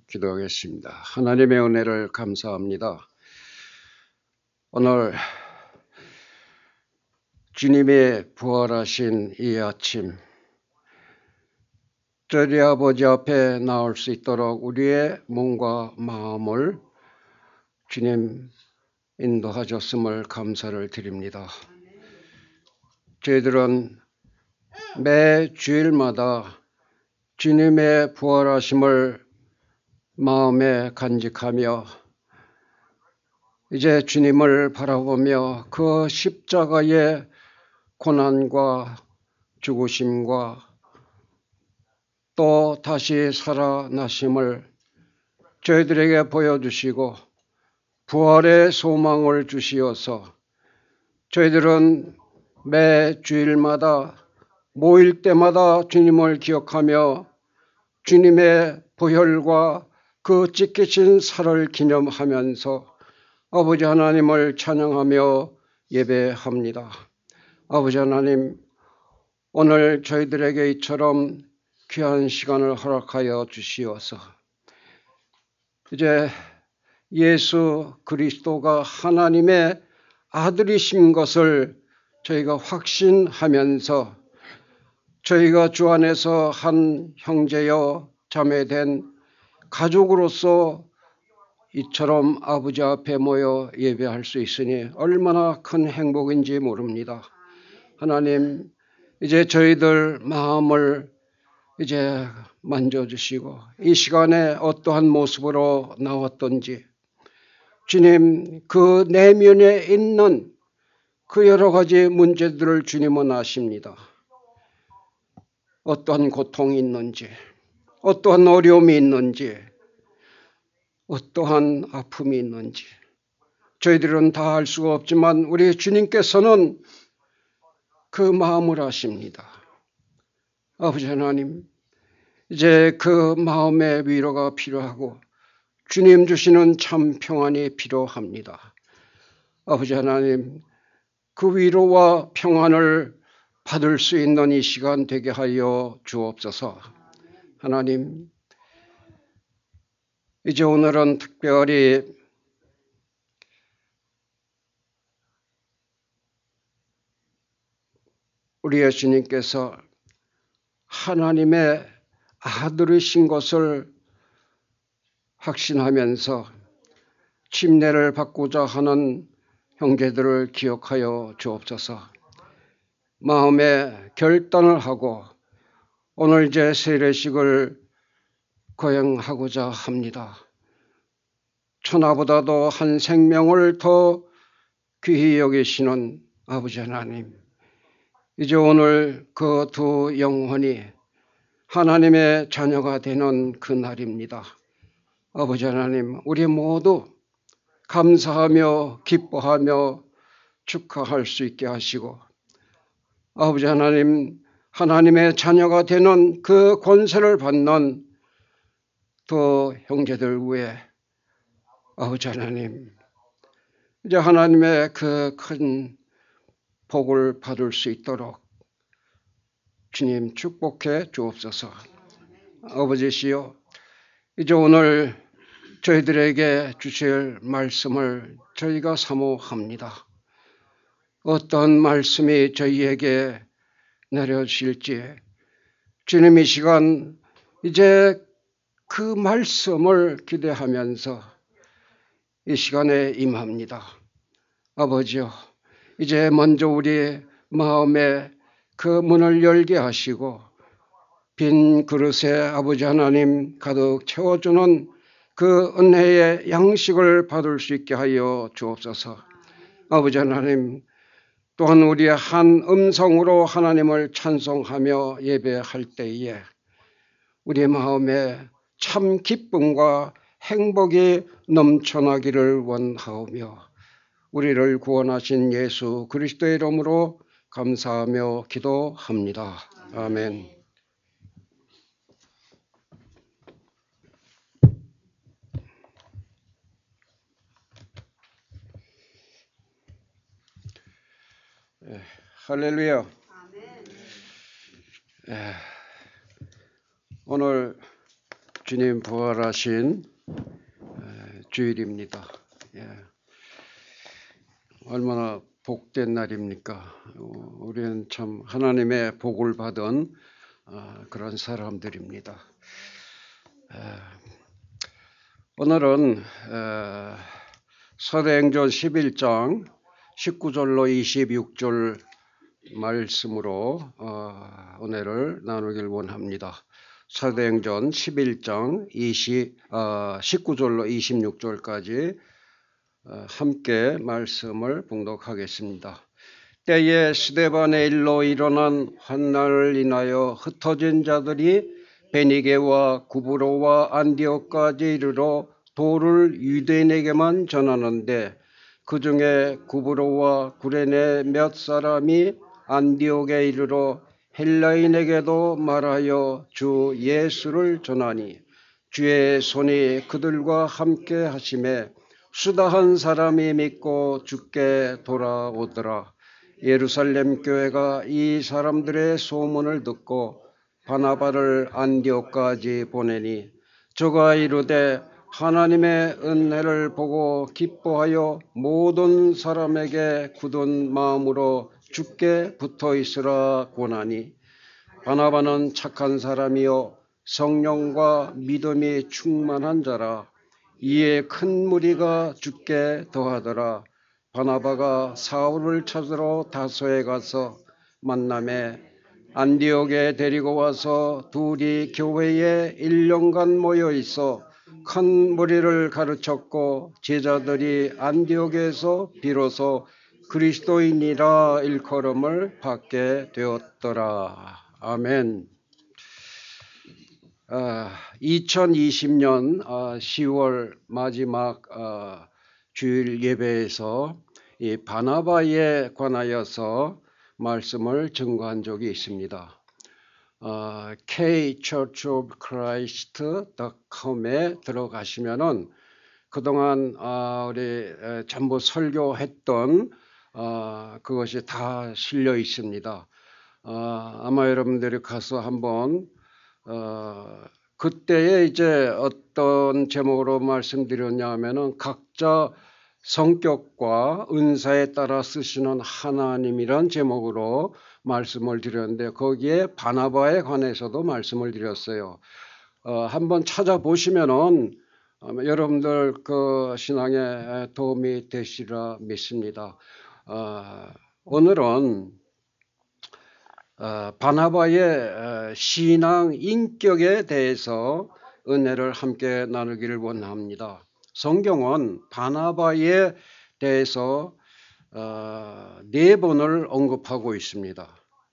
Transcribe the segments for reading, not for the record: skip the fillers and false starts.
기도하겠습니다. 하나님의 은혜를 감사합니다. 오늘 주님의 부활하신 이 아침, 저리 아버지 앞에 나올 수 있도록 우리의 몸과 마음을 주님 인도하셨음을 감사를 드립니다. 저희들은 매 주일마다 주님의 부활하심을 마음에 간직하며 이제 주님을 바라보며 그 십자가의 고난과 죽으심과 또 다시 살아나심을 저희들에게 보여주시고 부활의 소망을 주시어서 저희들은 매 주일마다 모일 때마다 주님을 기억하며 주님의 부활과 그 찢기신 살을 기념하면서 아버지 하나님을 찬양하며 예배합니다. 아버지 하나님, 오늘 저희들에게 이처럼 귀한 시간을 허락하여 주시어서 이제 예수 그리스도가 하나님의 아들이신 것을 저희가 확신하면서 저희가 주 안에서 한 형제여 자매된 가족으로서 이처럼 아버지 앞에 모여 예배할 수 있으니 얼마나 큰 행복인지 모릅니다. 하나님, 이제 저희들 마음을 이제 만져주시고 이 시간에 어떠한 모습으로 나왔던지 주님, 그 내면에 있는 그 여러 가지 문제들을 주님은 아십니다. 어떠한 고통이 있는지, 어떠한 어려움이 있는지, 어떠한 아픔이 있는지 저희들은 다 알 수가 없지만 우리 주님께서는 그 마음을 아십니다. 아버지 하나님, 이제 그 마음의 위로가 필요하고 주님 주시는 참 평안이 필요합니다. 아버지 하나님, 그 위로와 평안을 받을 수 있는 이 시간 되게 하여 주옵소서. 하나님, 이제 오늘은 특별히 우리 예수님께서 하나님의 아들이신 것을 확신하면서 침례를 받고자 하는 형제들을 기억하여 주옵소서. 마음에 결단을 하고 오늘 이제 세례식을 거행하고자 합니다. 천하보다도 한 생명을 더 귀히 여기시는 아버지 하나님, 이제 오늘 그 두 영혼이 하나님의 자녀가 되는 그 날입니다. 아버지 하나님, 우리 모두 감사하며 기뻐하며 축하할 수 있게 하시고 아버지 하나님, 하나님의 자녀가 되는 그 권세를 받는 두 형제들 위에 아버지 하나님, 이제 하나님의 그 큰 복을 받을 수 있도록 주님 축복해 주옵소서. 아버지시여, 이제 오늘 저희들에게 주실 말씀을 저희가 사모합니다. 어떤 말씀이 저희에게 내려주실지 주님 이 시간 이제 그 말씀을 기대하면서 이 시간에 임합니다. 아버지여, 이제 먼저 우리 마음에 그 문을 열게 하시고 빈 그릇에 아버지 하나님 가득 채워주는 그 은혜의 양식을 받을 수 있게 하여 주옵소서. 아버지 하나님, 또한 우리의 한 음성으로 하나님을 찬송하며 예배할 때에 우리의 마음에 참 기쁨과 행복이 넘쳐나기를 원하오며 우리를 구원하신 예수 그리스도의 이름으로 감사하며 기도합니다. 아멘. 할렐루야. 오늘 주님 부활하신 주일입니다. 얼마나 복된 날입니까? 우리는 참 하나님의 복을 받은 그런 사람들입니다. 오늘은 사도행전 11장 19절로 26절 말씀으로 은혜를 나누길 원합니다. 사도행전 11장 19절로 26절까지 함께 말씀을 봉독하겠습니다. 때에 스데반의 일로 일어난 환난을 인하여 흩어진 자들이 베니게와 구브로와 안디옥까지 이르러 도를 유대인에게만 전하는데 그 중에 구브로와 구레네 몇 사람이 안디옥에 이르러 헬라인에게도 말하여 주 예수를 전하니 주의 손이 그들과 함께 하심에 수다한 사람이 믿고 주께 돌아오더라. 예루살렘 교회가 이 사람들의 소문을 듣고 바나바를 안디옥까지 보내니 저가 이르되 하나님의 은혜를 보고 기뻐하여 모든 사람에게 굳은 마음으로 주께 붙어 있으라 권하니 바나바는 착한 사람이요 성령과 믿음이 충만한 자라. 이에 큰 무리가 주께 더하더라. 바나바가 사울을 찾으러 다소에 가서 만남에 안디옥에 데리고 와서 둘이 교회에 1년간 모여 있어 큰 무리를 가르쳤고 제자들이 안디옥에서 비로소 그리스도인이라 일컬음을 받게 되었더라. 아멘. 2020년 10월 마지막 주일 예배에서 이 바나바에 관하여서 말씀을 증거한 적이 있습니다. kchurchofchrist.com에 들어가시면은 그동안 우리 전부 설교했던 그것이 다 실려 있습니다. 아마 여러분들이 가서 한번 그때에 이제 어떤 제목으로 말씀드렸냐 하면은 각자 성격과 은사에 따라 쓰시는 하나님이란 제목으로 말씀을 드렸는데 거기에 바나바에 관해서도 말씀을 드렸어요. 한번 찾아보시면은 여러분들 그 신앙에 도움이 되시리라 믿습니다. 오늘은 바나바의 신앙 인격에 대해서 은혜를 함께 나누기를 원합니다. 성경은 바나바에 대해서 4번을 언급하고 있습니다.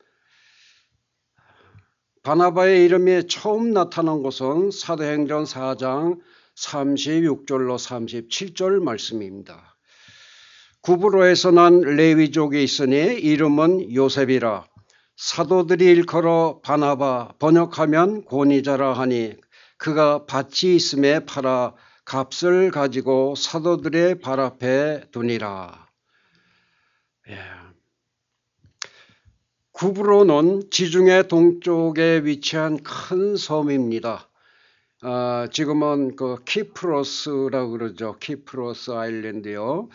바나바의 이름이 처음 나타난 것은 사도행전 4장 36절로 37절 말씀입니다. 구브로에서 난 레위족이 있으니 이름은 요셉이라. 사도들이 일컬어 바나바 번역하면 권위자라 하니 그가 밭이 있음에 팔아 값을 가지고 사도들의 발 앞에 두니라. 구브로는 지중해 동쪽에 위치한 큰 섬입니다. 지금은 그 키프로스라고 그러죠. 키프로스 아일랜드요.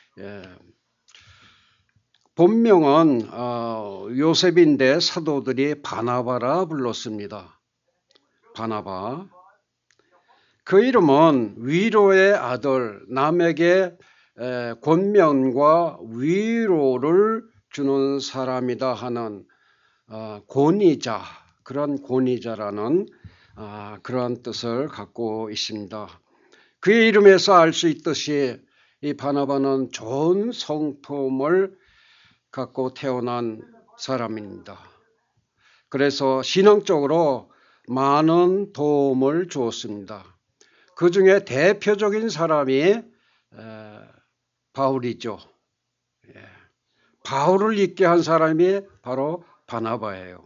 본명은 요셉인데 사도들이 바나바라 불렀습니다. 바나바. 그 이름은 위로의 아들, 남에게 권면과 위로를 주는 사람이다 하는 권위자, 그런 권위자라는 그런 뜻을 갖고 있습니다. 그의 이름에서 알 수 있듯이 이 바나바는 좋은 성품을 갖고 태어난 사람입니다. 그래서 신앙적으로 많은 도움을 주었습니다. 그 중에 대표적인 사람이 바울이죠. 바울을 있게 한 사람이 바로 바나바예요.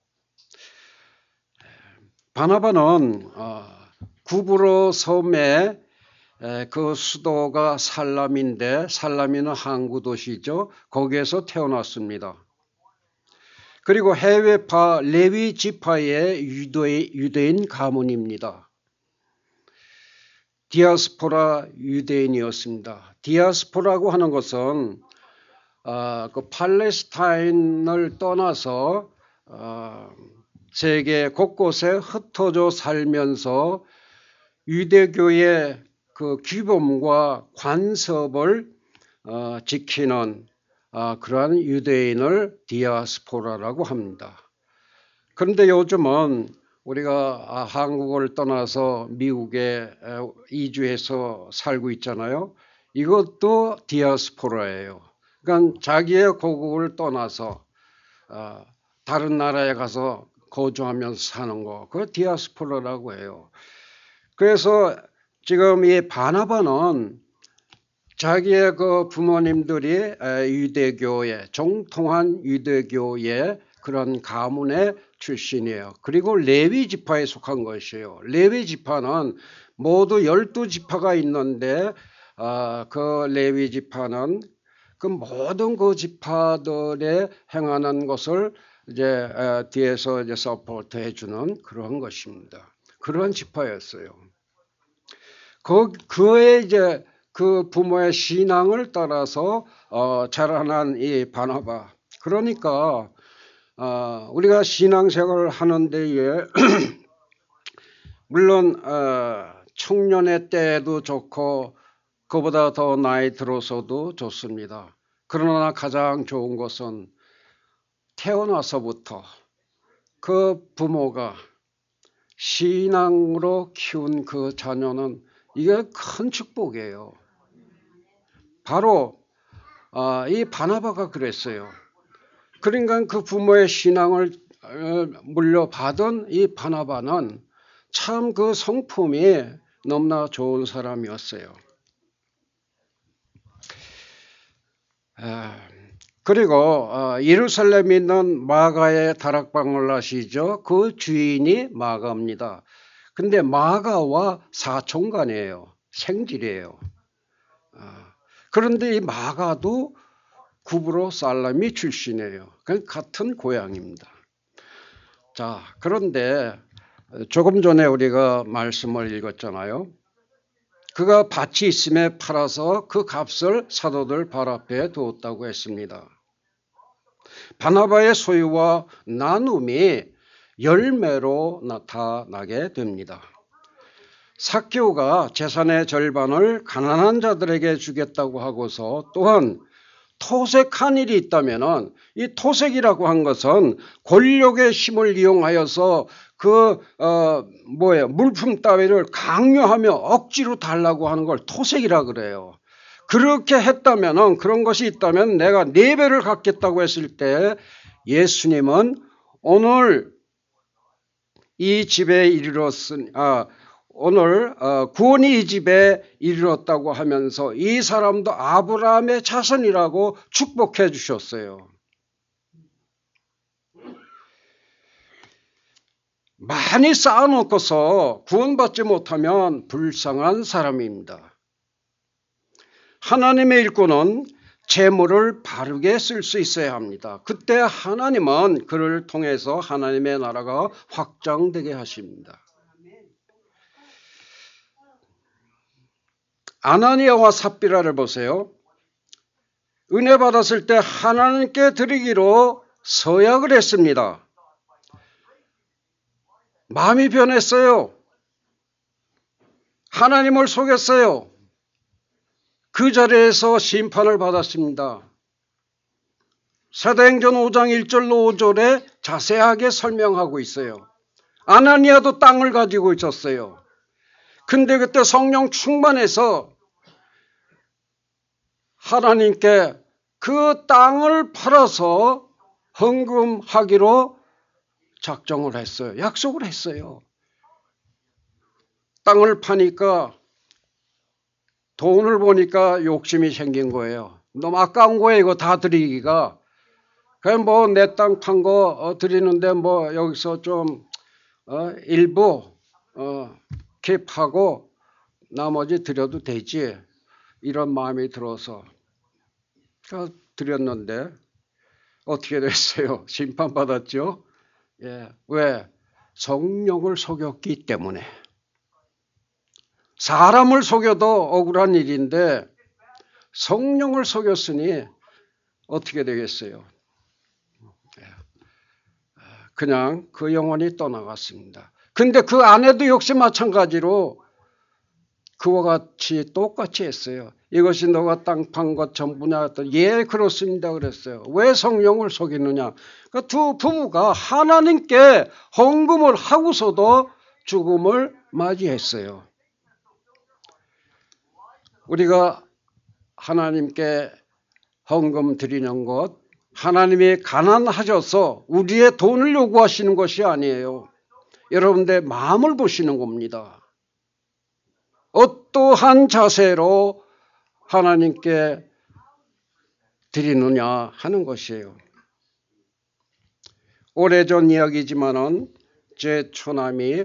바나바는 구브로 섬의 그 수도가 살라미인데 살라미는 항구 도시죠. 거기에서 태어났습니다. 그리고 해외파 레위 지파의 유대인 가문입니다. 디아스포라 유대인이었습니다. 디아스포라고 하는 것은 그 팔레스타인을 떠나서 세계 곳곳에 흩어져 살면서 유대교의 그 규범과 관습을 지키는 그러한 유대인을 디아스포라라고 합니다. 그런데 요즘은 우리가 한국을 떠나서 미국에 이주해서 살고 있잖아요. 이것도 디아스포라예요. 그러니까 자기의 고국을 떠나서 다른 나라에 가서 거주하면서 사는 거, 그걸 디아스포라라고 해요. 그래서 지금 이 바나바는 자기의 그 부모님들이 유대교의 정통한 유대교의 그런 가문의 출신이에요. 그리고 레위 지파에 속한 것이에요. 레위 지파는 모두 12지파가 있는데 그 레위 지파는 그 모든 그 지파들의 행하는 것을 이제 뒤에서 이제 서포트 해주는 그런 것입니다. 그런 지파였어요. 그의 이제 그 부모의 신앙을 따라서 자라난 이 바나바. 그러니까 우리가 신앙생활을 하는 데에 물론 청년의 때도 좋고 그보다 더 나이 들어서도 좋습니다. 그러나 가장 좋은 것은 태어나서부터 그 부모가 신앙으로 키운 그 자녀는 이게 큰 축복이에요. 바로 이 바나바가 그랬어요. 그러니까 그 부모의 신앙을 물려받은 이 바나바는 참 그 성품이 너무나 좋은 사람이었어요. 그리고 예루살렘에 있는 마가의 다락방을 아시죠? 그 주인이 마가입니다. 근데 마가와 사촌간이에요. 생질이에요. 그런데 이 마가도 구브로 살라미 출신이에요. 같은 고향입니다. 자, 그런데 조금 전에 우리가 말씀을 읽었잖아요. 그가 밭이 있음에 팔아서 그 값을 사도들 발 앞에 두었다고 했습니다. 바나바의 소유와 나눔이 열매로 나타나게 됩니다. 삭개오가 재산의 절반을 가난한 자들에게 주겠다고 하고서 또한 토색한 일이 있다면 이 토색이라고 한 것은 권력의 힘을 이용하여서 그 물품 따위를 강요하며 억지로 달라고 하는 걸 토색이라 그래요. 그렇게 했다면 그런 것이 있다면 내가 4배를 갚겠다고 했을 때 예수님은 오늘 이 집에 이르렀으니 오늘 구원이 이 집에 이르렀다고 하면서 이 사람도 아브라함의 자손이라고 축복해 주셨어요. 많이 쌓아놓고서 구원받지 못하면 불쌍한 사람입니다. 하나님의 일꾼은 재물을 바르게 쓸 수 있어야 합니다. 그때 하나님은 그를 통해서 하나님의 나라가 확장되게 하십니다. 아나니아와 삽비라를 보세요. 은혜 받았을 때 하나님께 드리기로 서약을 했습니다. 마음이 변했어요. 하나님을 속였어요. 그 자리에서 심판을 받았습니다. 사도행전 5장 1절로 5절에 자세하게 설명하고 있어요. 아나니아도 땅을 가지고 있었어요. 근데 그때 성령 충만해서 하나님께 그 땅을 팔아서 헌금하기로 작정을 했어요. 약속을 했어요. 땅을 파니까 돈을 보니까 욕심이 생긴 거예요. 너무 아까운 거예요. 이거 다 드리기가. 그냥 뭐 내 땅 판 거 드리는데 뭐 여기서 좀 일부 킵하고 나머지 드려도 되지. 이런 마음이 들어서 드렸는데 어떻게 됐어요? 심판받았죠? 예. 왜? 성령을 속였기 때문에. 사람을 속여도 억울한 일인데 성령을 속였으니 어떻게 되겠어요? 그냥 그 영혼이 떠나갔습니다. 근데 그 아내도 역시 마찬가지로 그와 같이 똑같이 했어요. 이것이 너가 땅 판 것 전부냐 했더니 예 그렇습니다 그랬어요. 왜 성령을 속이느냐. 그 두 부부가 하나님께 헌금을 하고서도 죽음을 맞이했어요. 우리가 하나님께 헌금 드리는 것, 하나님이 가난하셔서 우리의 돈을 요구하시는 것이 아니에요. 여러분들의 마음을 보시는 겁니다. 어떠한 자세로 하나님께 드리느냐 하는 것이에요. 오래전 이야기지만은 제 처남이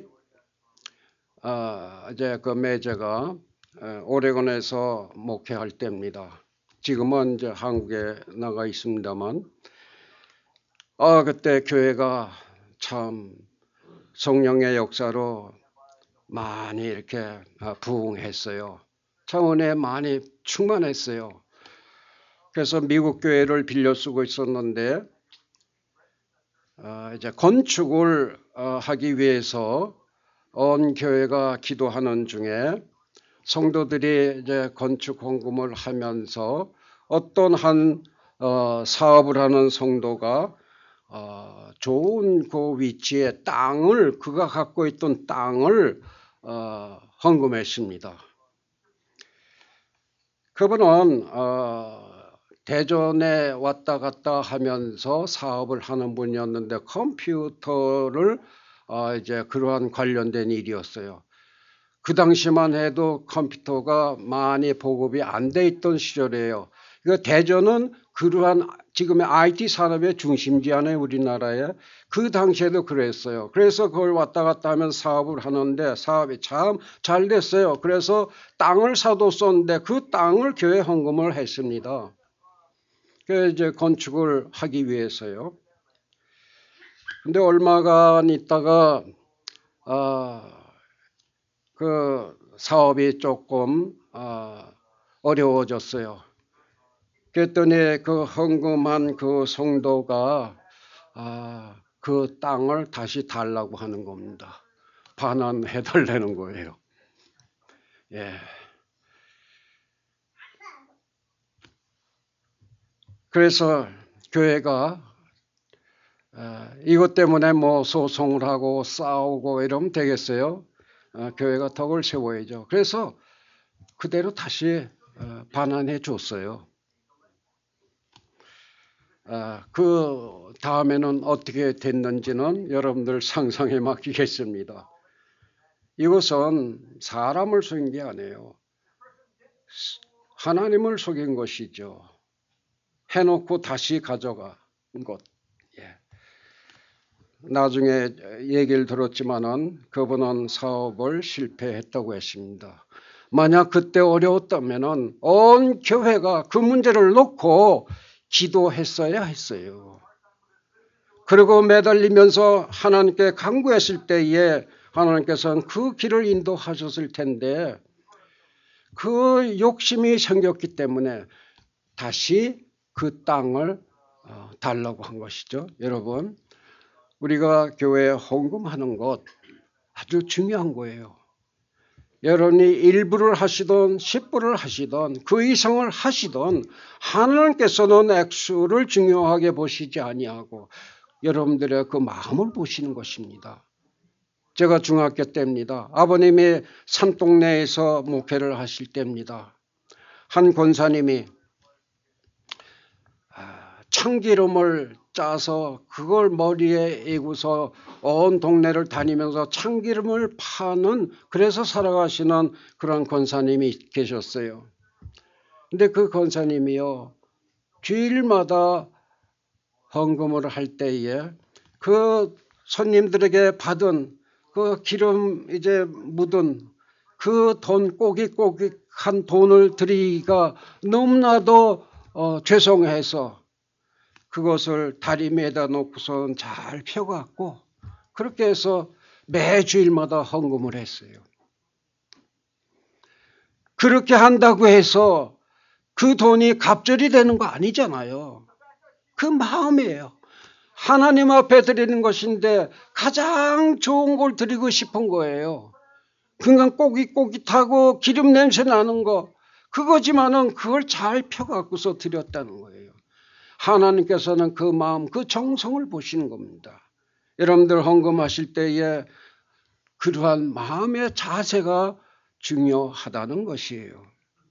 이제 그 매제가 오레곤에서 목회할 때입니다. 지금은 이제 한국에 나가 있습니다만, 그때 교회가 참 성령의 역사로 많이 이렇게 부흥했어요. 참 은혜 많이 충만했어요. 그래서 미국 교회를 빌려 쓰고 있었는데 이제 건축을 하기 위해서 온 교회가 기도하는 중에 성도들이 이제 건축 헌금을 하면서 어떤 한 사업을 하는 성도가 좋은 그 위치에 땅을 그가 갖고 있던 땅을 헌금했습니다. 그분은 대전에 왔다 갔다 하면서 사업을 하는 분이었는데 컴퓨터를 이제 그러한 관련된 일이었어요. 그 당시만 해도 컴퓨터가 많이 보급이 안 돼 있던 시절이에요. 그러니까 대전은 그러한 지금의 IT 산업의 중심지 아니에요, 우리나라에. 그 당시에도 그랬어요. 그래서 그걸 왔다 갔다 하면서 사업을 하는데 사업이 참 잘 됐어요. 그래서 땅을 사뒀었는데 그 땅을 교회 헌금을 했습니다. 그 이제 건축을 하기 위해서요. 근데 얼마간 있다가 그 사업이 조금 어려워졌어요. 그랬더니 그 헌금한 그 성도가 그 땅을 다시 달라고 하는 겁니다. 반환해달라는 거예요. 예. 그래서 교회가 이것 때문에 뭐 소송을 하고 싸우고 이러면 되겠어요? 교회가 덕을 세워야죠. 그래서 그대로 다시 반환해 줬어요. 그 다음에는 어떻게 됐는지는 여러분들 상상에 맡기겠습니다. 이것은 사람을 속인 게 아니에요. 하나님을 속인 것이죠. 해놓고 다시 가져간 것. 예. 나중에 얘기를 들었지만은 그분은 사업을 실패했다고 했습니다. 만약 그때 어려웠다면은 온 교회가 그 문제를 놓고 기도했어야 했어요. 그리고 매달리면서 하나님께 간구했을 때에 하나님께서는 그 길을 인도하셨을 텐데 그 욕심이 생겼기 때문에 다시 그 땅을 달라고 한 것이죠. 여러분, 우리가 교회에 헌금하는 것 아주 중요한 거예요. 여러분이 1불을 하시든 10불을 하시든 그 이상을 하시든 하나님께서는 액수를 중요하게 보시지 아니하고 여러분들의 그 마음을 보시는 것입니다. 제가 중학교 때입니다. 아버님이 산동네에서 목회를 하실 때입니다. 한 권사님이 참기름을 짜서 그걸 머리에 이고서 온 동네를 다니면서 참기름을 파는 그래서 살아가시는 그런 권사님이 계셨어요. 근데 그 권사님이요 주일마다 헌금을 할 때에 그 손님들에게 받은 그 기름 이제 묻은 그 돈 꼬깃꼬깃한 돈을 드리기가 너무나도 죄송해서 그것을 다리미에다 놓고선 잘 펴갖고 그렇게 해서 매 주일마다 헌금을 했어요. 그렇게 한다고 해서 그 돈이 갑절이 되는 거 아니잖아요. 그 마음이에요. 하나님 앞에 드리는 것인데 가장 좋은 걸 드리고 싶은 거예요. 그러니까 꼬깃꼬깃하고 기름 냄새 나는 거 그거지만은 그걸 잘 펴갖고서 드렸다는 거예요. 하나님께서는 그 마음, 그 정성을 보시는 겁니다. 여러분들 헌금하실 때에 그러한 마음의 자세가 중요하다는 것이에요.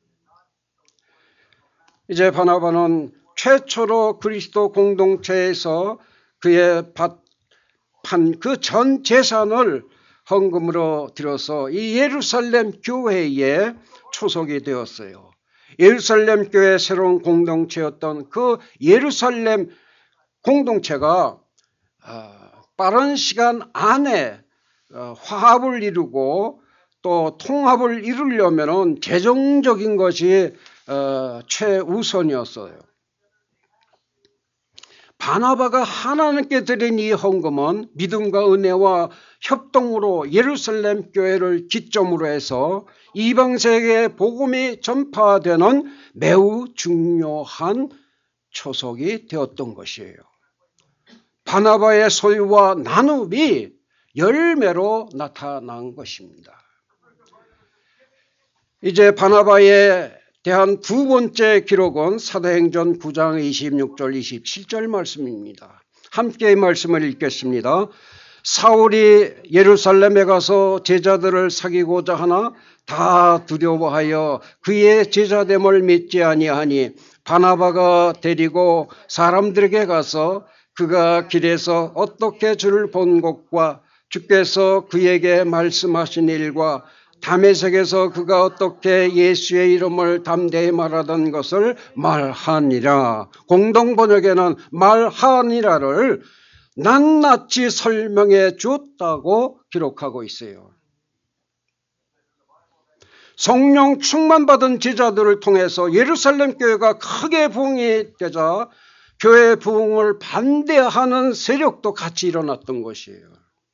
이제 바나바는 최초로 그리스도 공동체에서 그의 판 그 전 재산을 헌금으로 들어서 이 예루살렘 교회에 초속이 되었어요. 예루살렘 교회의 새로운 공동체였던 그 예루살렘 공동체가 빠른 시간 안에 화합을 이루고 또 통합을 이루려면 재정적인 것이 최우선이었어요. 바나바가 하나님께 드린 이 헌금은 믿음과 은혜와 협동으로 예루살렘 교회를 기점으로 해서 이방세계에 복음이 전파되는 매우 중요한 초석이 되었던 것이에요. 바나바의 소유와 나눔이 열매로 나타난 것입니다. 이제 바나바에 대한 두 번째 기록은 사도행전 9장 26절 27절 말씀입니다. 함께 이 말씀을 읽겠습니다. 사울이 예루살렘에 가서 제자들을 사귀고자 하나 다 두려워하여 그의 제자됨을 믿지 아니하니 바나바가 데리고 사람들에게 가서 그가 길에서 어떻게 주를 본 것과 주께서 그에게 말씀하신 일과 다메섹에서 그가 어떻게 예수의 이름을 담대히 말하던 것을 말하니라. 공동번역에는 말하니라를 낱낱이 설명해 주었다고 기록하고 있어요. 성령 충만받은 제자들을 통해서 예루살렘 교회가 크게 부흥이 되자 교회 부흥을 반대하는 세력도 같이 일어났던 것이에요.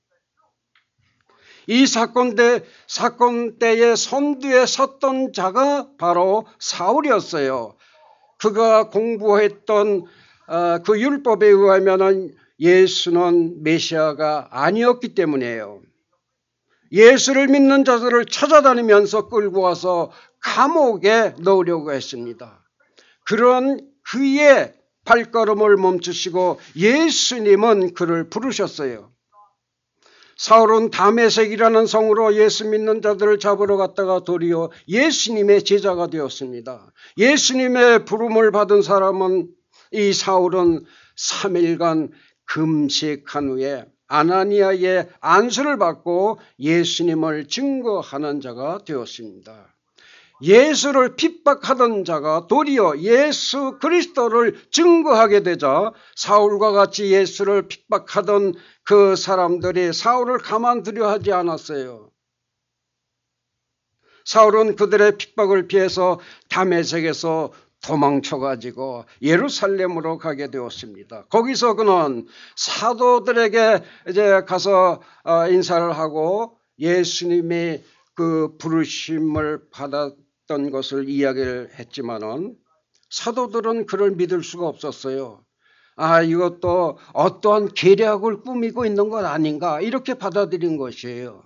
이 사건 때의 선두에 섰던 자가 바로 사울이었어요. 그가 공부했던 그 율법에 의하면 예수는 메시아가 아니었기 때문이에요. 예수를 믿는 자들을 찾아다니면서 끌고 와서 감옥에 넣으려고 했습니다. 그런 그의 발걸음을 멈추시고 예수님은 그를 부르셨어요. 사울은 다메섹이라는 성으로 예수 믿는 자들을 잡으러 갔다가 도리어 예수님의 제자가 되었습니다. 예수님의 부름을 받은 사람은 이 사울은 3일간 금식한 후에 아나니아의 안수를 받고 예수님을 증거하는 자가 되었습니다. 예수를 핍박하던 자가 도리어 예수 그리스도를 증거하게 되자 사울과 같이 예수를 핍박하던 그 사람들이 사울을 가만두려 하지 않았어요. 사울은 그들의 핍박을 피해서 다메섹에서 도망쳐가지고 예루살렘으로 가게 되었습니다. 거기서 그는 사도들에게 이제 가서 인사를 하고 예수님이 그 부르심을 받았던 것을 이야기를 했지만은 사도들은 그를 믿을 수가 없었어요. 이것도 어떠한 계략을 꾸미고 있는 것 아닌가 이렇게 받아들인 것이에요.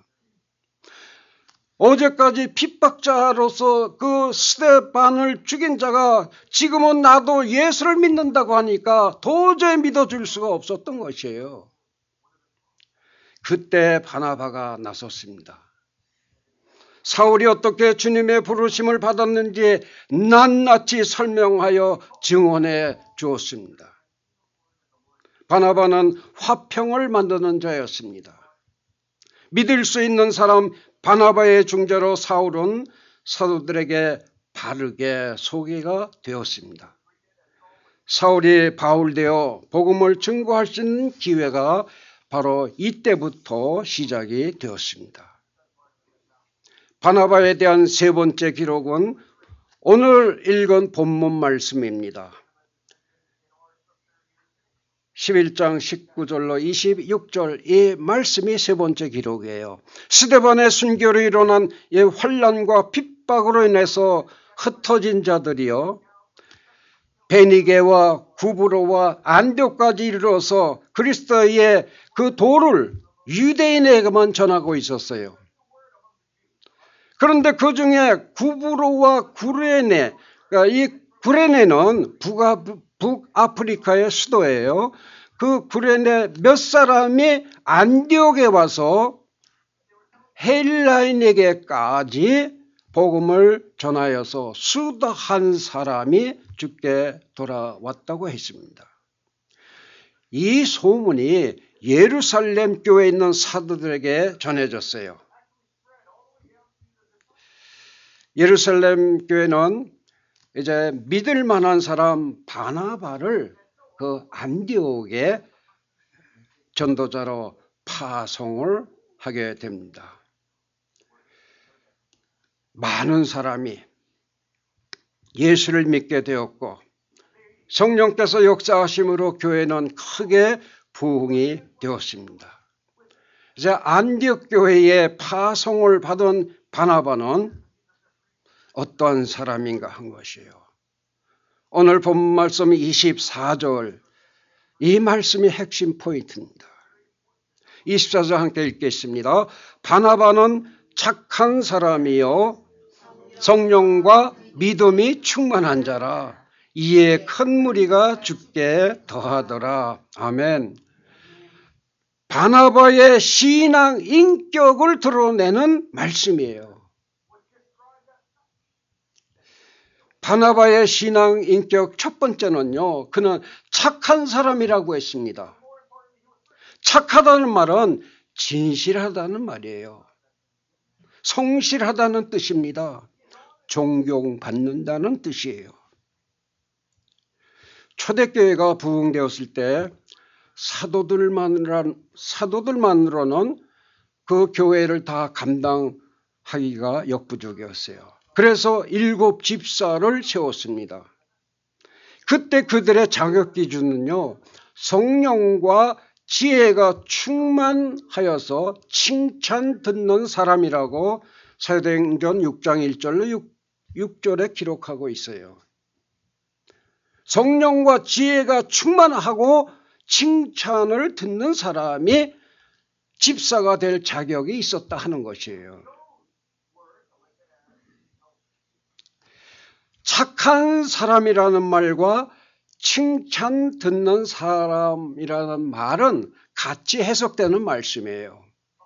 어제까지 핍박자로서 그 스데반을 죽인 자가 지금은 나도 예수를 믿는다고 하니까 도저히 믿어줄 수가 없었던 것이에요. 그때 바나바가 나섰습니다. 사울이 어떻게 주님의 부르심을 받았는지 낱낱이 설명하여 증언해 주었습니다. 바나바는 화평을 만드는 자였습니다. 믿을 수 있는 사람 바나바의 중재로 사울은 사도들에게 바르게 소개가 되었습니다. 사울이 바울되어 복음을 증거할 수 있는 기회가 바로 이때부터 시작이 되었습니다. 바나바에 대한 세 번째 기록은 오늘 읽은 본문 말씀입니다. 11장 19절로 26절 이 말씀이 세 번째 기록이에요. 스데반의 순교로 일어난 이 환난과 핍박을 핍박으로 인해서 흩어진 자들이요, 베니게와 구브로와 안디옥까지 이르러서 그리스도의 그 도를 유대인에게만 전하고 있었어요. 그런데 그 중에 구브로와 구레네, 그러니까 이 구레네는 북아프리카의 수도예요. 그 구레네 몇 사람이 안디옥에 와서 헬라인에게까지 복음을 전하여서 수다한 사람이 죽게 돌아왔다고 했습니다. 이 소문이 예루살렘 교회에 있는 사도들에게 전해졌어요. 예루살렘 교회는 이제 믿을 만한 사람 바나바를 그 안디옥에 전도자로 파송을 하게 됩니다. 많은 사람이 예수를 믿게 되었고 성령께서 역사하심으로 교회는 크게 부흥이 되었습니다. 이제 안디옥 교회에 파송을 받은 바나바는 어떠한 사람인가 한 것이에요. 오늘 본문 말씀 24절, 이 말씀이 핵심 포인트입니다. 24절 함께 읽겠습니다. 바나바는 착한 사람이요 성령과 믿음이 충만한 자라, 이에 큰 무리가 죽게 더하더라. 아멘. 바나바의 신앙 인격을 드러내는 말씀이에요. 바나바의 신앙 인격 첫 번째는요, 그는 착한 사람이라고 했습니다. 착하다는 말은 진실하다는 말이에요. 성실하다는 뜻입니다. 존경받는다는 뜻이에요. 초대교회가 부흥되었을 때 사도들만으로는 그 교회를 다 감당하기가 역부족이었어요. 그래서 7 집사를 세웠습니다. 그때 그들의 자격 기준은요, 성령과 지혜가 충만하여서 칭찬 듣는 사람이라고 사도행전 6장 1절로 6절에 기록하고 있어요. 성령과 지혜가 충만하고 칭찬을 듣는 사람이 집사가 될 자격이 있었다 하는 것이에요. 착한 사람이라는 말과 칭찬 듣는 사람이라는 말은 같이 해석되는 말씀이에요.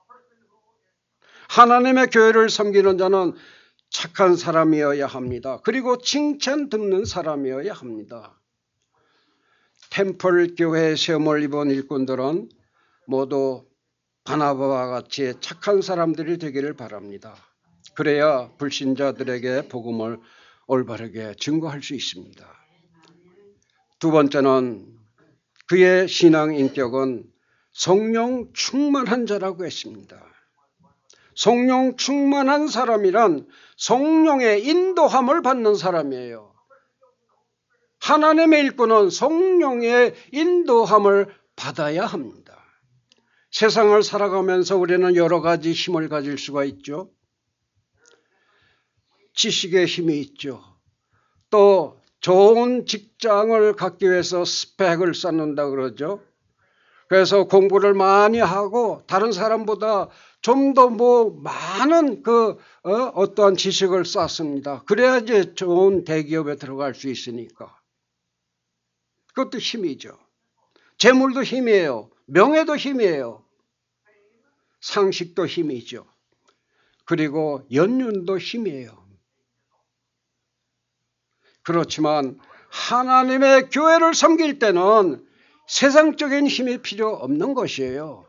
하나님의 교회를 섬기는 자는 착한 사람이어야 합니다. 그리고 칭찬 듣는 사람이어야 합니다. 템플 교회에 시험을 입은 일꾼들은 모두 바나바와 같이 착한 사람들이 되기를 바랍니다. 그래야 불신자들에게 복음을 올바르게 증거할 수 있습니다. 두 번째는 그의 신앙 인격은 성령 충만한 자라고 했습니다. 성령 충만한 사람이란 성령의 인도함을 받는 사람이에요. 하나님의 일꾼은 성령의 인도함을 받아야 합니다. 세상을 살아가면서 우리는 여러 가지 힘을 가질 수가 있죠. 지식의 힘이 있죠. 또 좋은 직장을 갖기 위해서 스펙을 쌓는다 그러죠. 그래서 공부를 많이 하고 다른 사람보다 좀 더 많은 어떠한 지식을 쌓습니다. 그래야지 좋은 대기업에 들어갈 수 있으니까. 그것도 힘이죠. 재물도 힘이에요. 명예도 힘이에요. 상식도 힘이죠. 그리고 연륜도 힘이에요. 그렇지만 하나님의 교회를 섬길 때는 세상적인 힘이 필요 없는 것이에요.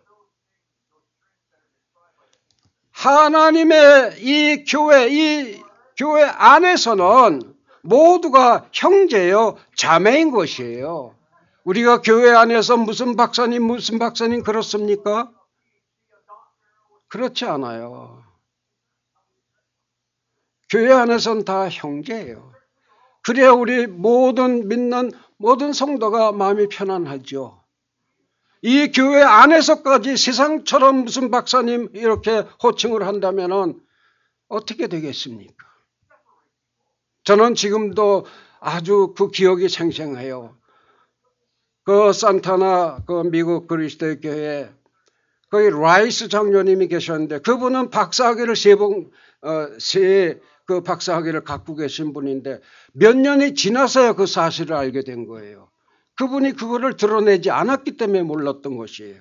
하나님의 이 교회 안에서는 모두가 형제요, 자매인 것이에요. 우리가 교회 안에서 무슨 박사님 그렇습니까? 그렇지 않아요. 교회 안에서는 다 형제예요. 그래야 우리 믿는 모든 성도가 마음이 편안하죠. 이 교회 안에서까지 세상처럼 무슨 박사님 이렇게 호칭을 한다면 어떻게 되겠습니까? 저는 지금도 아주 그 기억이 생생해요. 그 산타나 그 미국 그리스도의 교회에 거기 라이스 장로님이 계셨는데 그분은 박사학위를 그 박사학위를 갖고 계신 분인데 몇 년이 지나서야 그 사실을 알게 된 거예요. 그분이 그거를 드러내지 않았기 때문에 몰랐던 것이에요.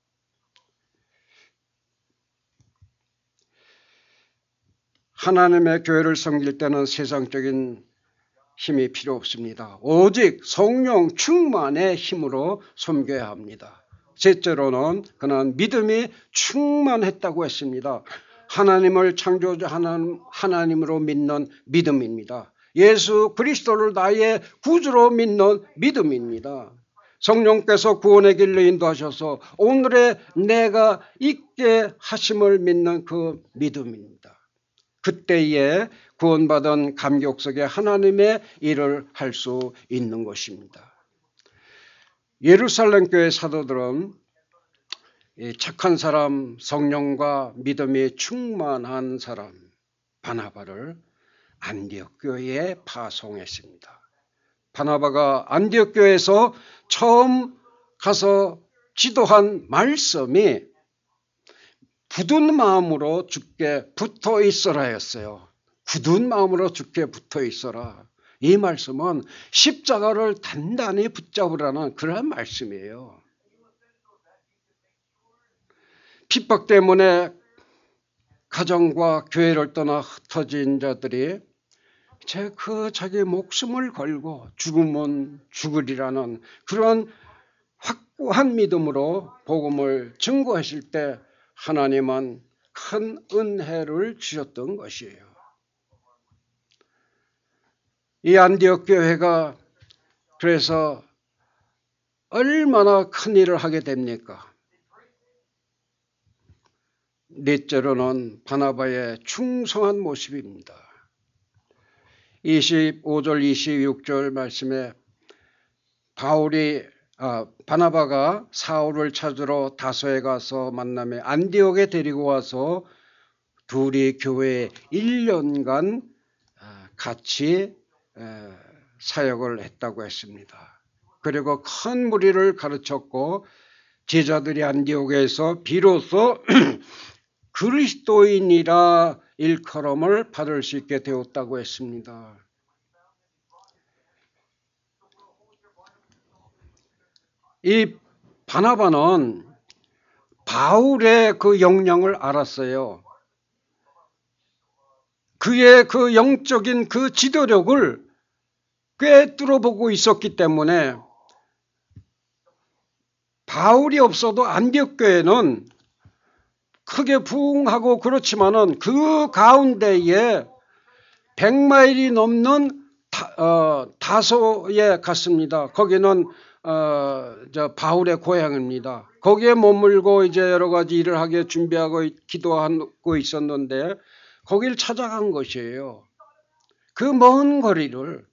하나님의 교회를 섬길 때는 세상적인 힘이 필요 없습니다. 오직 성령 충만의 힘으로 섬겨야 합니다. 셋째로는 그는 믿음이 충만했다고 했습니다. 하나님을 창조자 하나님으로 믿는 믿음입니다. 예수 그리스도를 나의 구주로 믿는 믿음입니다. 성령께서 구원의 길로 인도하셔서 오늘의 내가 있게 하심을 믿는 그 믿음입니다. 그때에 구원받은 감격 속에 하나님의 일을 할 수 있는 것입니다. 예루살렘 교회 사도들은 착한 사람, 성령과 믿음이 충만한 사람 바나바를 안디옥 교회에 파송했습니다. 바나바가 안디옥 교회에서 처음 가서 지도한 말씀이 굳은 마음으로 주께 붙어 있어라였어요. 굳은 마음으로 주께 붙어 있어라. 이 말씀은 십자가를 단단히 붙잡으라는 그런 말씀이에요. 핍박 때문에 가정과 교회를 떠나 흩어진 자들이 자기 목숨을 걸고 죽으면 죽으리라는 그런 확고한 믿음으로 복음을 증거하실 때 하나님은 큰 은혜를 주셨던 것이에요. 이 안디옥 교회가 그래서 얼마나 큰 일을 하게 됩니까? 넷째로는 바나바의 충성한 모습입니다. 25절 26절 말씀에 바나바가 사울을 찾으러 다소에 가서 만남에 안디옥에 데리고 와서 둘이 교회에 1년간 같이 사역을 했다고 했습니다. 그리고 큰 무리를 가르쳤고 제자들이 안디옥에서 비로소 그리스도인이라 일컬음을 받을 수 있게 되었다고 했습니다. 이 바나바는 바울의 그 역량을 알았어요. 그의 그 영적인 그 지도력을 꿰뚫어 보고 있었기 때문에 바울이 없어도 안디옥 교회는 크게 부흥하고 그렇지만은 그 가운데에 100마일이 넘는 다소에 갔습니다. 거기는 바울의 고향입니다. 거기에 머물고 이제 여러 가지 일을 하게 준비하고 기도하고 있었는데 거기를 찾아간 것이에요. 그 먼 거리를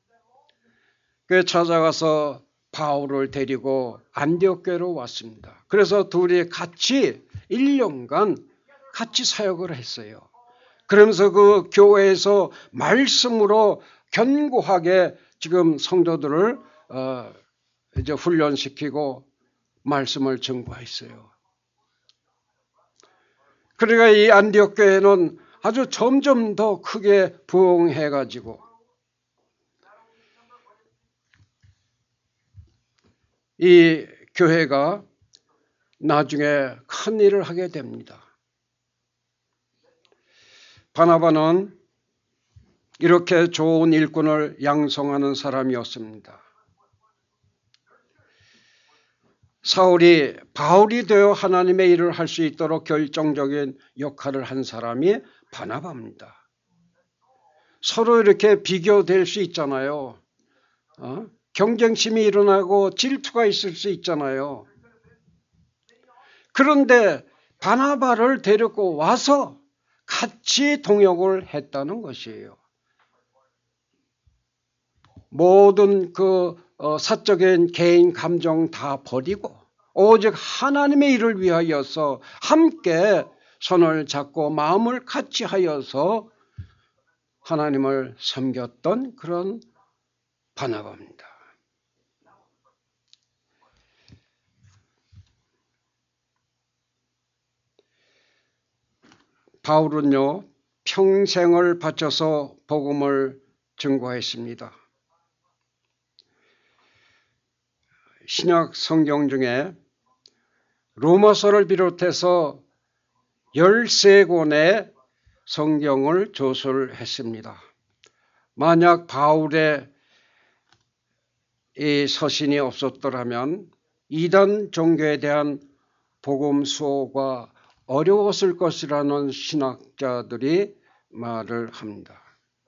찾아가서 바울을 데리고 안디옥 교회로 왔습니다. 그래서 둘이 같이 1년간 같이 사역을 했어요. 그러면서 그 교회에서 말씀으로 견고하게 지금 성도들을 이제 훈련시키고 말씀을 증거했어요. 그러니까 이 안디옥 교회는 아주 점점 더 크게 부흥해가지고 이 교회가 나중에 큰 일을 하게 됩니다. 바나바는 이렇게 좋은 일꾼을 양성하는 사람이었습니다. 사울이 바울이 되어 하나님의 일을 할 수 있도록 결정적인 역할을 한 사람이 바나바입니다. 서로 이렇게 비교될 수 있잖아요. 경쟁심이 일어나고 질투가 있을 수 있잖아요. 그런데 바나바를 데리고 와서 같이 동역을 했다는 것이에요. 모든 그 사적인 개인 감정 다 버리고 오직 하나님의 일을 위하여서 함께 손을 잡고 마음을 같이 하여서 하나님을 섬겼던 그런 바나바입니다. 바울은요, 평생을 바쳐서 복음을 증거했습니다. 신약 성경 중에 로마서를 비롯해서 13권의 성경을 조술했습니다. 만약 바울의 이 서신이 없었더라면 이단 종교에 대한 복음 수호가 어려웠을 것이라는 신학자들이 말을 합니다.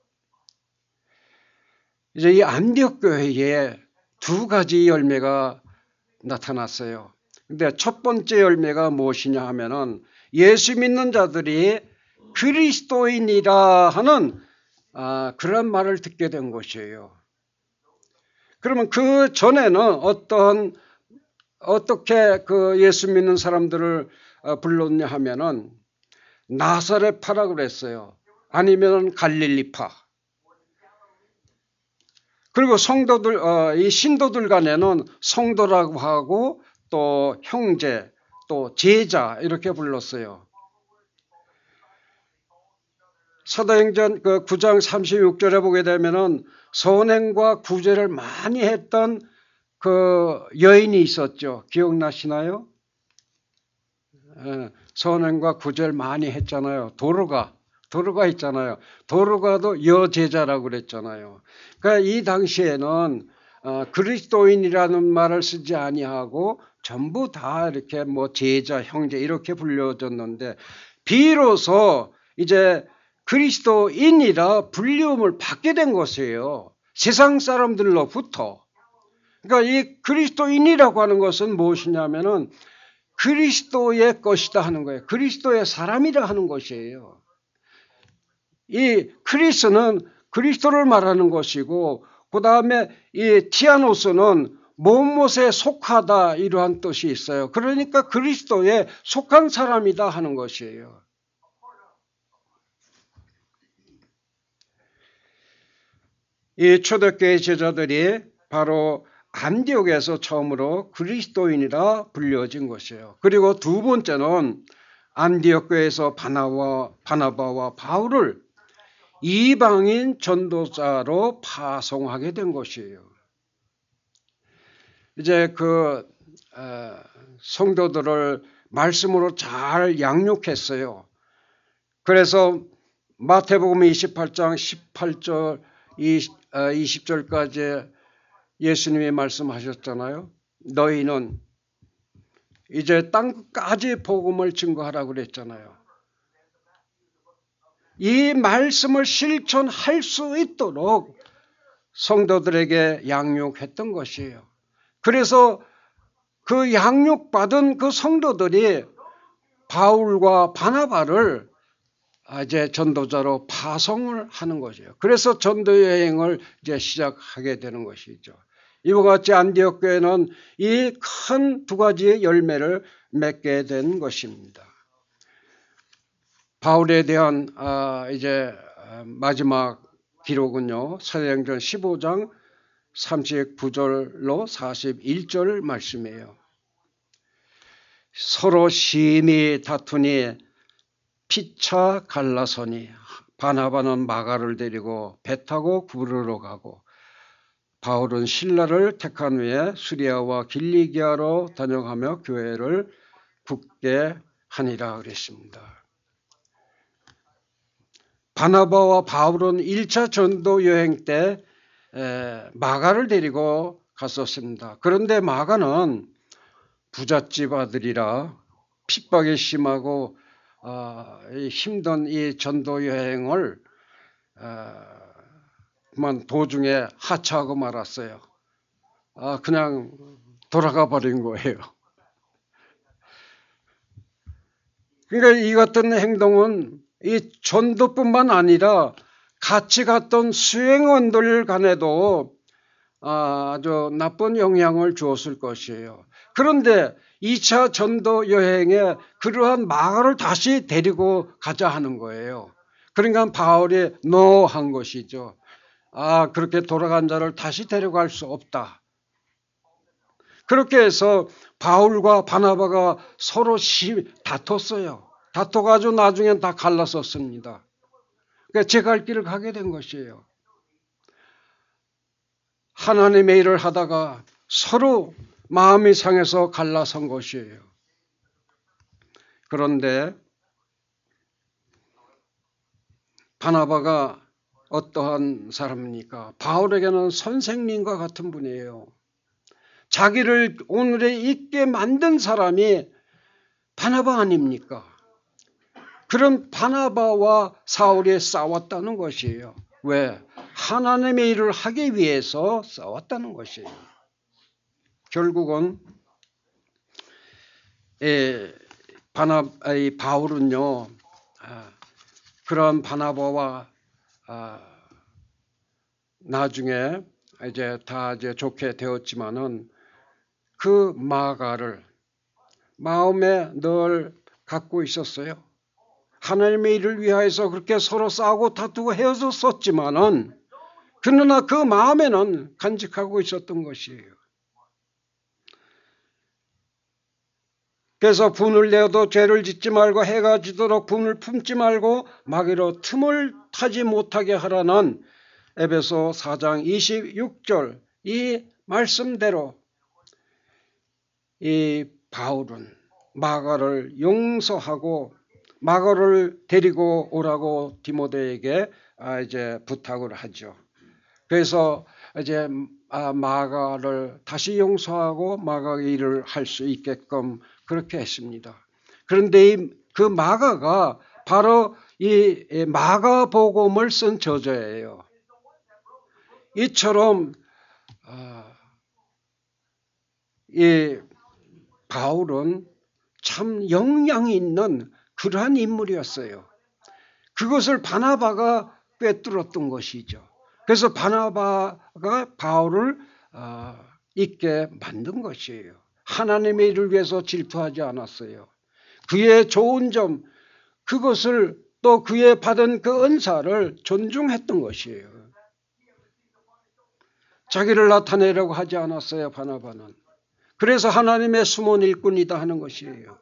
이제 이 안디옥 교회에 두 가지 열매가 나타났어요. 근데 첫 번째 열매가 무엇이냐 하면은 예수 믿는 자들이 그리스도인이라 하는 그런 말을 듣게 된 것이에요. 그러면 그 전에는 어떻게 그 예수 믿는 사람들을 불렀냐 하면은 나사렛파라 그랬어요. 아니면 갈릴리파. 그리고 성도들, 이 신도들 간에는 성도라고 하고 또 형제, 또 제자 이렇게 불렀어요. 사도행전 9장 36절에 보게 되면은 선행과 구제를 많이 했던 그 여인이 있었죠. 기억나시나요? 선행과 구제를 많이 했잖아요. 도르가 있잖아요. 도르가도 여제자라고 그랬잖아요. 그러니까 이 당시에는 그리스도인이라는 말을 쓰지 아니하고 전부 다 이렇게 뭐 제자, 형제 이렇게 불려졌는데 비로소 이제 그리스도인이라 불리움을 받게 된 것이에요. 세상 사람들로부터. 그러니까 이 그리스도인이라고 하는 것은 무엇이냐면은 그리스도의 것이다 하는 거예요. 그리스도의 사람이라 하는 것이에요. 이 크리스는 그리스도를 말하는 것이고 그 다음에 이 티아노스는 무엇에 속하다 이러한 뜻이 있어요. 그러니까 그리스도에 속한 사람이다 하는 것이에요. 이 초대교회 제자들이 바로 안디옥에서 처음으로 그리스도인이라 불려진 것이에요. 그리고 두 번째는 안디옥 교회에서 바나바와 바울을 이방인 전도자로 파송하게 된 것이에요. 이제 그 성도들을 말씀으로 잘 양육했어요. 그래서 마태복음 28장 18절 20절까지 예수님이 말씀하셨잖아요. 너희는 이제 땅끝까지 복음을 증거하라고 그랬잖아요. 이 말씀을 실천할 수 있도록 성도들에게 양육했던 것이에요. 그래서 그 양육받은 그 성도들이 바울과 바나바를 이제 전도자로 파송을 하는 거죠. 그래서 전도 여행을 이제 시작하게 되는 것이죠. 이와 같이 안디옥 교회는 이 큰 두 가지의 열매를 맺게 된 것입니다. 바울에 대한 이제 마지막 기록은요, 사도행전 15장 39절로 41절 말씀이에요. 서로 심히 다투니 피차 갈라서니 바나바는 마가를 데리고 배 타고 구브로로 가고 바울은 실라를 택한 후에 수리아와 길리기아로 다녀가며 교회를 굳게 하니라 그랬습니다. 바나바와 바울은 1차 전도 여행 때 마가를 데리고 갔었습니다. 그런데 마가는 부잣집 아들이라 핍박이 심하고 힘든 이 전도 여행을 도중에 하차하고 말았어요. 그냥 돌아가 버린 거예요. 그러니까 이 같은 행동은 이 전도뿐만 아니라 같이 갔던 수행원들 간에도 아주 나쁜 영향을 주었을 것이에요. 그런데 2차 전도 여행에 그러한 마가를 다시 데리고 가자 하는 거예요. 그러니까 바울이 노한 것이죠. 그렇게 돌아간 자를 다시 데려갈 수 없다. 그렇게 해서 바울과 바나바가 서로 다퉜어요. 다퉈가지고 나중엔 다 갈라섰습니다. 그러니까 제 갈 길을 가게 된 것이에요. 하나님의 일을 하다가 서로 마음이 상해서 갈라선 것이에요. 그런데 바나바가 어떠한 사람입니까? 바울에게는 선생님과 같은 분이에요. 자기를 오늘에 있게 만든 사람이 바나바 아닙니까? 그런 바나바와 사울이 싸웠다는 것이에요. 왜? 하나님의 일을 하기 위해서 싸웠다는 것이에요. 결국은 바울은요, 그런 바나바와 나중에 이제 다 좋게 되었지만은 그 마가를 마음에 늘 갖고 있었어요. 하나님의 일을 위하여서 그렇게 서로 싸우고 다투고 헤어졌었지만은 그러나 그 마음에는 간직하고 있었던 것이에요. 그래서 분을 내어도 죄를 짓지 말고 해가 지도록 분을 품지 말고 마귀로 틈을 타지 못하게 하라는 에베소 4장 26절 이 말씀대로 이 바울은 마가를 용서하고 마가를 데리고 오라고 디모데에게 이제 부탁을 하죠. 그래서 이제 마가를 다시 용서하고 마가의 일을 할 수 있게끔 그렇게 했습니다. 그런데 그 마가가 바로 이 마가복음을 쓴 저자예요. 이처럼 이 바울은 참 영향이 있는 그러한 인물이었어요. 그것을 바나바가 꿰뚫었던 것이죠. 그래서 바나바가 바울을 있게 만든 것이에요. 하나님의 일을 위해서 질투하지 않았어요. 그의 좋은 점, 그것을 또 그의 받은 그 은사를 존중했던 것이에요. 자기를 나타내려고 하지 않았어요, 바나바는. 그래서 하나님의 숨은 일꾼이다 하는 것이에요.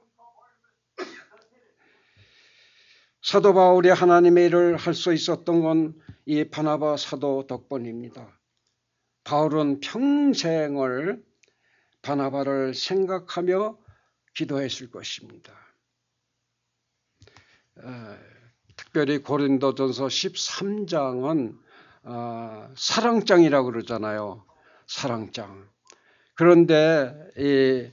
사도 바울이 하나님의 일을 할 수 있었던 건 이 바나바 사도 덕분입니다. 바울은 평생을 바나바를 생각하며 기도했을 것입니다. 특별히 고린도전서 13장은 사랑장이라고 그러잖아요. 사랑장. 그런데 이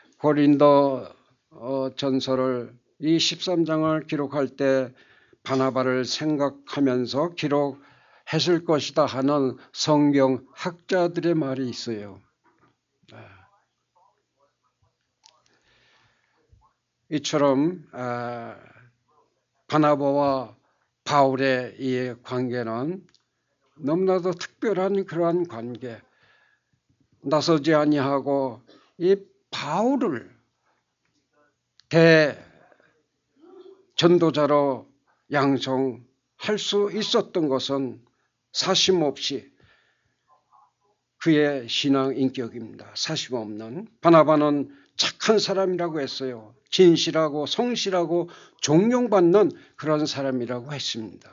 고린도전서를 이 13장을 기록할 때 바나바를 생각하면서 기록했을 것이다 하는 성경 학자들의 말이 있어요. 이처럼 바나바와 바울의 이 관계는 너무나도 특별한 그러한 관계, 나서지 아니하고 이 바울을 대전도자로 양성할 수 있었던 것은 사심없이 그의 신앙 인격입니다. 사심없는. 바나바는 착한 사람이라고 했어요. 진실하고 성실하고 존경받는 그런 사람이라고 했습니다.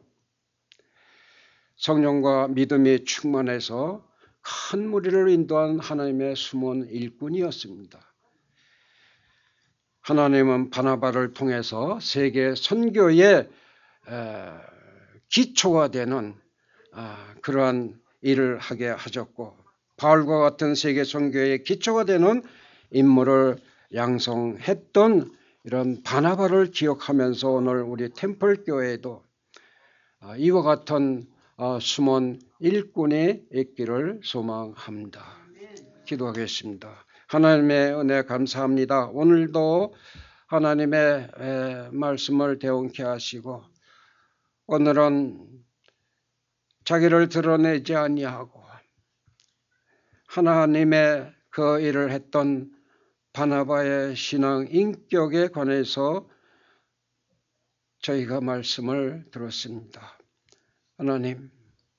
성령과 믿음이 충만해서 큰 무리를 인도한 하나님의 숨은 일꾼이었습니다. 하나님은 바나바를 통해서 세계 선교의 기초가 되는 그러한 일을 하게 하셨고, 바울과 같은 세계 선교의 기초가 되는 인물을 양성했던 이런 바나바를 기억하면서 오늘 우리 템플교회도 이와 같은 숨은 일꾼이 있기를 소망합니다. 기도하겠습니다. 하나님의 은혜 감사합니다. 오늘도 하나님의 말씀을 대원케 하시고 오늘은 자기를 드러내지 아니하고 하나님의 그 일을 했던 바나바의 신앙 인격에 관해서 저희가 말씀을 들었습니다. 하나님,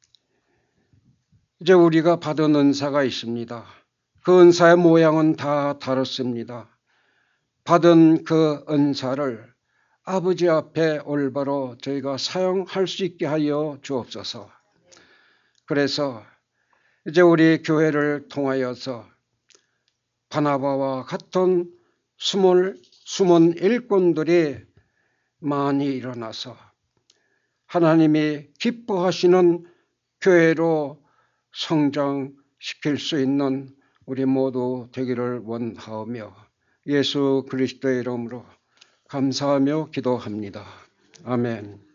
이제 우리가 받은 은사가 있습니다. 그 은사의 모양은 다 다릅니다. 받은 그 은사를 아버지 앞에 올바로 저희가 사용할 수 있게 하여 주옵소서. 그래서 이제 우리 교회를 통하여서 바나바와 같은 숨은 일꾼들이 많이 일어나서 하나님이 기뻐하시는 교회로 성장시킬 수 있는 우리 모두 되기를 원하오며 예수 그리스도의 이름으로 감사하며 기도합니다. 아멘.